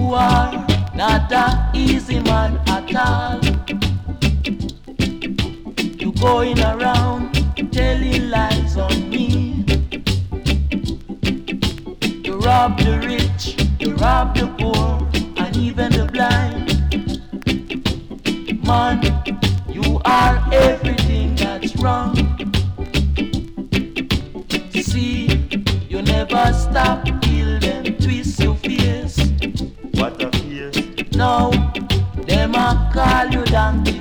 You are not a easy man at all. You going around telling lies on me. You rob the rich, you rob the poor, and even the blind. Man, you are everything that's wrong. See, you never stop till them twist your face. What a face. Now, them a call you donkey